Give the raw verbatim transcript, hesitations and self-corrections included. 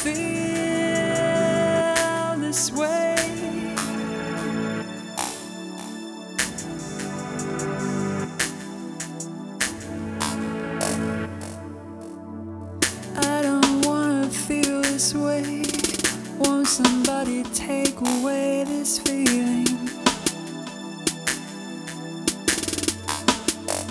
feel this way. I don't wanna feel this way. Won't somebody take away this feeling?